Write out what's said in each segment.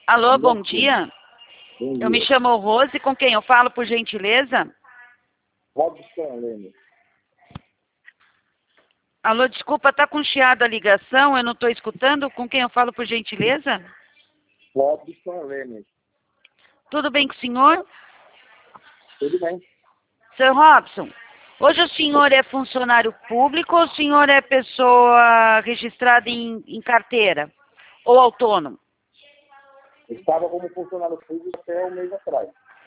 Alô, bom Bom dia. dia. Bom Eu me dia. chamo Rose, com quem eu falo, por gentileza? Robson Leme. Alô, desculpa, tá com chiado a ligação, eu não estou escutando. Com quem eu falo, por gentileza? Robson Leme. Tudo bem com o senhor? Tudo bem? Seu Robson, hoje o senhor é funcionário público ou o senhor é pessoa registrada em carteira? Ou autônomo? Eu estava como funcionário público até um mês atrás.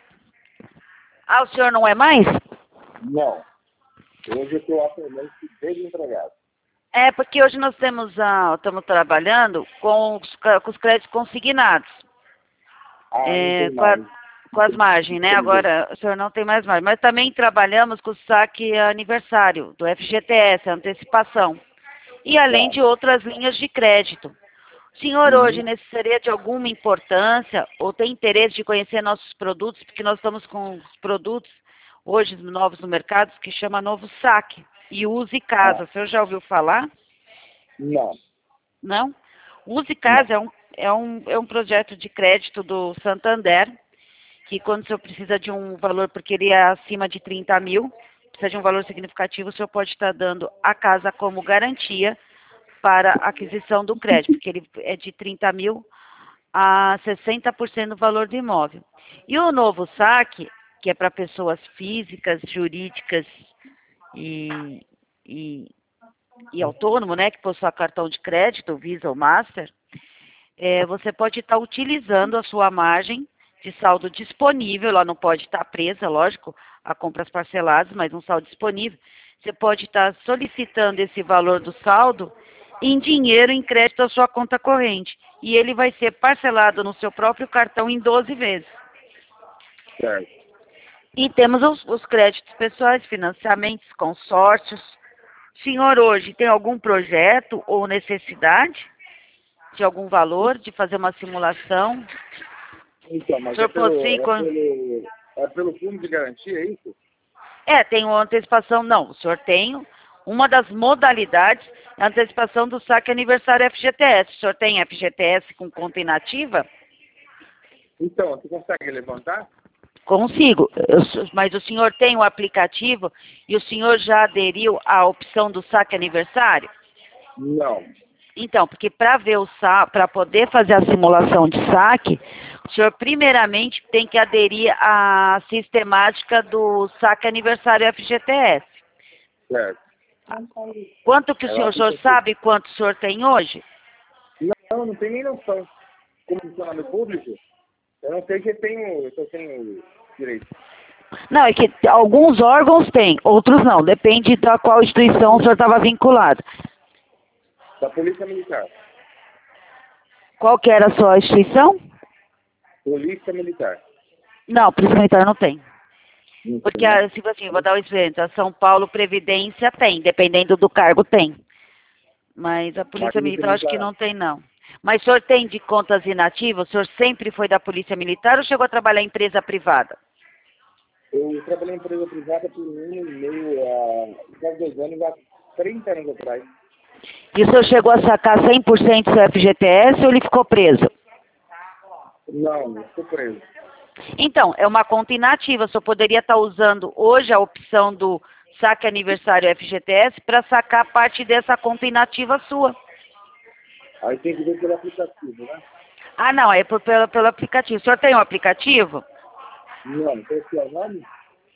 Ah, o senhor não é mais? Não. Hoje eu estou atualmente desempregado. É, porque hoje nós estamos trabalhando com os créditos consignados. Ah, não É, tem mais. com as margens, né? Entendi. Agora, o senhor não tem mais margem. Mas também trabalhamos com o saque aniversário, do FGTS, antecipação. E além Tá. de outras linhas de crédito. O senhor hoje Uhum. necessitaria de alguma importância ou tem interesse de conhecer nossos produtos? Porque nós estamos com os produtos hoje novos no mercado que chama Novo Saque. E Use Casa. Ah, O senhor já ouviu falar? não. Não? Use Não. Casa é um projeto de crédito do Santander, que quando o senhor precisa de um valor, porque ele é acima de 30 mil, precisa de um valor significativo, o senhor pode estar dando a casa como garantia para a aquisição do crédito, porque ele é de 30 mil a 60% do valor do imóvel. E o novo saque, que é para pessoas físicas, jurídicas e, e, e autônomo, né, que possua cartão de crédito, Visa ou Master, você pode estar utilizando a sua margem de saldo disponível, ela não pode estar presa, lógico, a compras parceladas, mas um saldo disponível. Você pode estar solicitando esse valor do saldo em dinheiro, em crédito à sua conta corrente. E ele vai ser parcelado no seu próprio cartão em 12 vezes. Certo. E temos os créditos pessoais, financiamentos, consórcios. O senhor hoje tem algum projeto ou necessidade de algum valor, de fazer uma simulação? Então, O mas senhor possui... é pelo fundo de garantia, é isso? Tem uma antecipação, não. O senhor tem uma das modalidades, é a antecipação do saque aniversário FGTS. O senhor tem FGTS com conta inativa? Então, você consegue levantar? Consigo, mas o senhor tem o aplicativo e o senhor já aderiu à opção do saque aniversário? Não. Então, porque para poder fazer a simulação de saque, o senhor primeiramente tem que aderir à sistemática do saque aniversário FGTS. Certo. Quanto que Ela o senhor fica aqui. sabe quanto o senhor tem hoje? Não, não tem nem noção. Como funcionário público, eu não sei se eu tenho direito. Não, é que alguns órgãos têm, outros não. Depende da qual instituição o senhor estava vinculado. Da Polícia Militar. Qual que era a sua instituição? Polícia Militar. Não, Polícia Militar não tem. Não Porque, sei, né? tipo assim, vou dar um exemplo. A São Paulo Previdência tem, dependendo do cargo tem. Mas a Mas a Polícia Polícia Militar eu acho que Militar, não tem, não. Mas o senhor tem de contas inativas? O senhor sempre foi da Polícia Militar ou chegou a trabalhar em empresa privada? eu trabalhei em empresa privada por 1 ano e meio, quase 2 anos, há 30 anos atrás. E o senhor chegou a sacar 100% do seu FGTS ou ele ficou preso? Não, estou preso. Então, é uma conta inativa. O senhor poderia estar usando hoje a opção do saque aniversário FGTS para sacar parte dessa conta inativa sua. Aí tem que ver pelo aplicativo, né? Ah, não, é pelo aplicativo. O senhor tem um aplicativo? Não, qual que é o nome?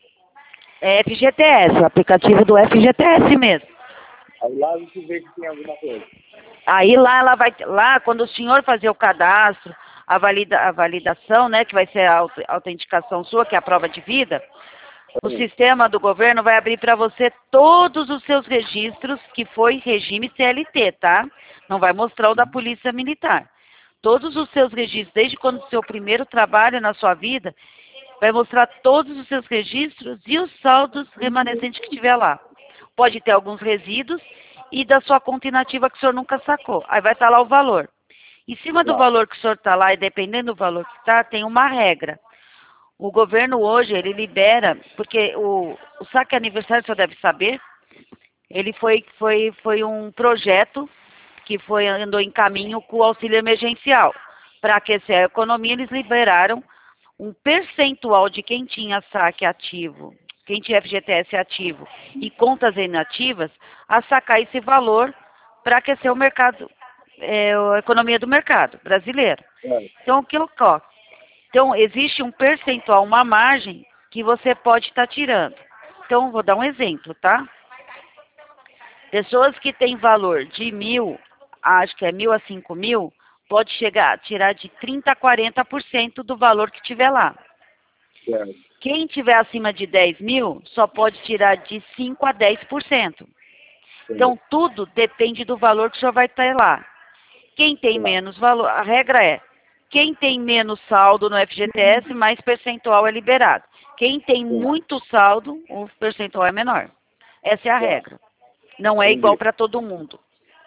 É FGTS, o aplicativo do FGTS mesmo. Aí lá a gente vê que tem alguma coisa. Aí lá quando o senhor fazer o cadastro, a validação, né, que vai ser a autenticação sua, que é a prova de vida, o Sim. sistema do governo vai abrir para você todos os seus registros, que foi regime CLT, tá? Não vai mostrar o da Polícia Militar. Todos os seus registros, desde quando o seu primeiro trabalho na sua vida, vai mostrar todos os seus registros e os saldos remanescentes que tiver lá. Pode ter alguns resíduos e da sua conta inativa que o senhor nunca sacou. Aí vai estar lá o valor. Em cima do Tá. valor que o senhor está lá, e dependendo do valor que está, tem uma regra. O governo hoje, ele libera, porque o saque aniversário, o senhor deve saber, ele foi um projeto que andou em caminho com o auxílio emergencial. para aquecer a economia, eles liberaram um percentual de quem tinha saque ativo, quem tinha FGTS ativo e contas inativas, a sacar esse valor para aquecer o mercado, a economia do mercado brasileiro. Então, o que ocorre? Então, existe um percentual, uma margem que você pode estar tirando. Então, vou dar um exemplo, tá? Pessoas que têm valor de 1.000, acho que é 1.000 a 5.000, pode chegar a tirar de 30% a 40% do valor que tiver lá. Quem tiver acima de 10.000, só pode tirar de 5% a 10%. Então, tudo depende do valor que o senhor vai ter lá. Quem tem menos valor, a regra é, quem tem menos saldo no FGTS, mais percentual é liberado. Quem tem muito saldo, o percentual é menor. Essa é a regra. Não é igual para todo mundo.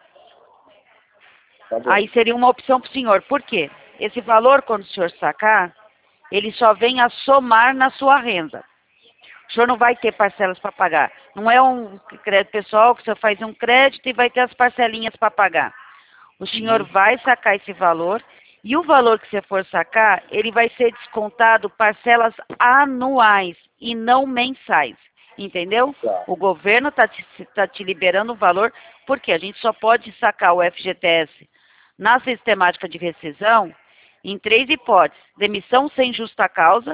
Aí seria uma opção para o senhor. Por quê? Esse valor, quando o senhor sacar, ele só vem a somar na sua renda. O senhor não vai ter parcelas para pagar. Não é um crédito pessoal que o senhor faz um crédito e vai ter as parcelinhas para pagar. O senhor vai sacar esse valor e o valor que você for sacar, ele vai ser descontado parcelas anuais e não mensais. Entendeu? O governo está te liberando o valor, porque a gente só pode sacar o FGTS na sistemática de rescisão em 3 hipóteses: demissão sem justa causa,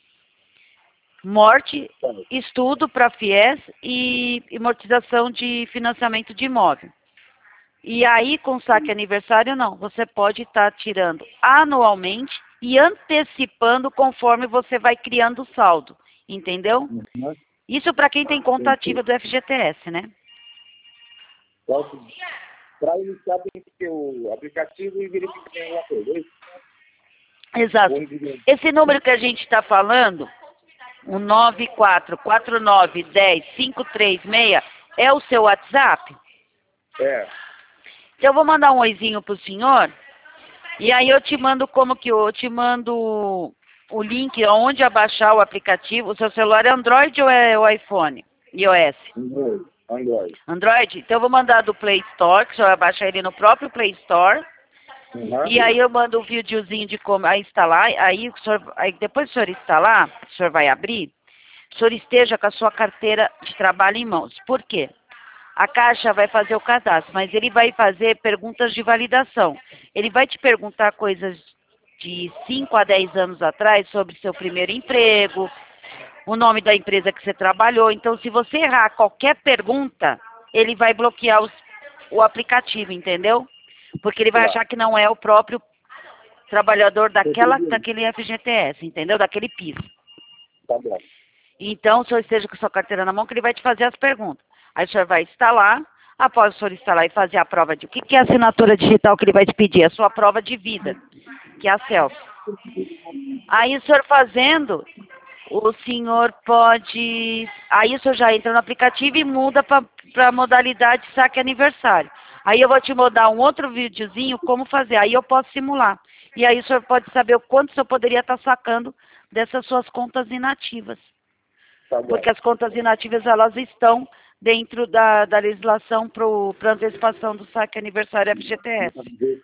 morte, estudo para FIES e amortização de financiamento de imóvel. E aí, com saque aniversário, não. Você pode estar tirando anualmente e antecipando conforme você vai criando o saldo. Entendeu? Isso para quem tem conta ativa do FGTS, né? Para iniciar, tem que ter o aplicativo e verificar se tem alguma coisa. Exato. Esse número que a gente está falando, o 9449105336, é o seu WhatsApp? É. Então eu vou mandar um oizinho pro senhor, e aí eu te mando eu te mando o link onde abaixar o aplicativo. O seu celular é Android ou é o iPhone? iOS? Android. Android? Então eu vou mandar do Play Store, que o senhor vai baixar ele no próprio Play Store. E aí eu mando um videozinho de como instalar. Aí depois que o senhor instalar, o senhor vai abrir, o senhor esteja com a sua carteira de trabalho em mãos. Por quê? A Caixa vai fazer o cadastro, mas ele vai fazer perguntas de validação. Ele vai te perguntar coisas de 5 a 10 anos atrás sobre seu primeiro emprego, o nome da empresa que você trabalhou. Então, se você errar qualquer pergunta, ele vai bloquear o aplicativo, entendeu? Porque ele vai achar que não é o próprio trabalhador daquele FGTS, entendeu? Daquele PIS. Tá bom. Então, o senhor esteja com a sua carteira na mão, que ele vai te fazer as perguntas. Aí o senhor vai instalar, após o senhor instalar e fazer a prova de... O que é a assinatura digital que ele vai te pedir? A sua prova de vida, que é a selfie. Aí o senhor fazendo, o senhor pode... Aí o senhor já entra no aplicativo e muda para a modalidade saque aniversário. Aí eu vou te mandar um outro videozinho como fazer. Aí eu posso simular. E aí o senhor pode saber o quanto o senhor poderia estar sacando dessas suas contas inativas. Tá Porque as contas inativas, elas estão dentro da legislação para antecipação do saque aniversário FGTS.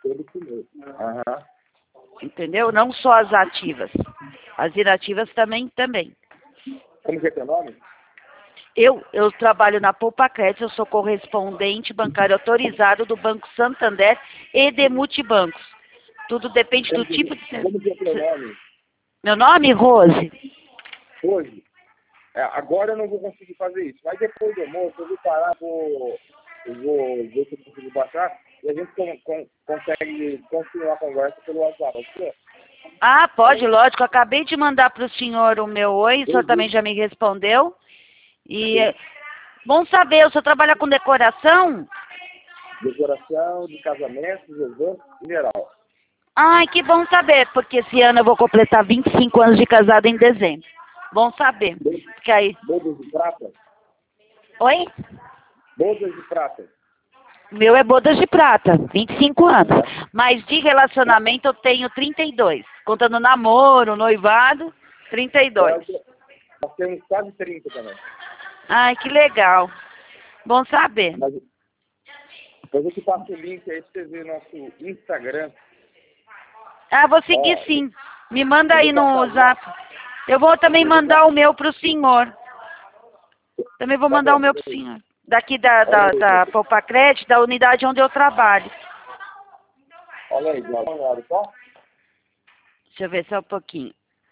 Entendeu? Não só as ativas. As inativas também. Como que é teu nome? Eu trabalho na Poupa Crédito, eu sou correspondente bancário autorizado do Banco Santander e de multibancos. Tudo depende do tipo de serviço. Como que é teu nome? Meu nome, Rose. Rose. Agora eu não vou conseguir fazer isso, mas depois do almoço eu vou parar, eu vou ver se eu consigo baixar e a gente consegue continuar a conversa pelo WhatsApp. Ah, pode, lógico. Acabei de mandar para o senhor o meu oi, o senhor também já me respondeu. E bom saber, o senhor trabalha com decoração? Decoração de casamentos, eventos em geral. Ai, que bom saber, porque esse ano eu vou completar 25 anos de casado em dezembro. Bom saber. Porque aí... Bodas de prata? Oi? Bodas de prata. O meu é bodas de prata, 25 anos. Mas de relacionamento eu tenho 32. Contando namoro, noivado, 32. Nós temos quase 30 também. Ai, que legal. Bom saber. Mas, depois eu te passo o link aí pra você ver nosso Instagram. Ah, vou seguir sim. Me manda aí no zap. Eu vou também mandar o meu para o senhor. Também vou mandar o meu para o senhor. Daqui da Poupa Crédito, da unidade onde eu trabalho. Olha aí, dá uma olhada, tá? Deixa eu ver só um pouquinho.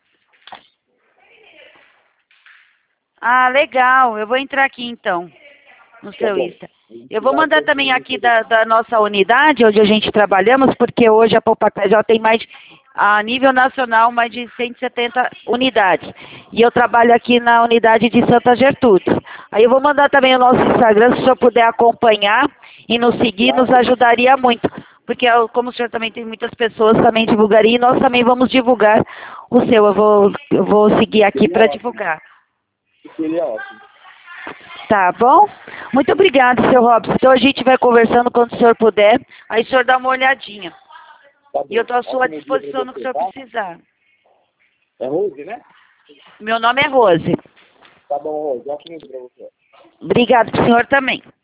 Ah, legal. Eu vou entrar aqui então, no seu Insta. Eu vou mandar também aqui da nossa unidade, onde a gente trabalhamos, porque hoje a Poupa Crédito já tem a nível nacional, mais de 170 unidades. E eu trabalho aqui na unidade de Santa Gertrudes. Aí eu vou mandar também o nosso Instagram, se o senhor puder acompanhar e nos seguir, nos ajudaria muito. Porque como o senhor também tem muitas pessoas, também divulgaria, e nós também vamos divulgar o seu. Eu vou seguir aqui para divulgar. Seria ótimo. Tá bom? Muito obrigada, seu Robson. Então a gente vai conversando quando o senhor puder. Aí o senhor dá uma olhadinha. Tá, e eu estou à sua disposição no que o senhor precisar. É Rose, né? Meu nome é Rose. Tá bom, Rose. Ótimo dia pra você. Obrigada para o senhor também.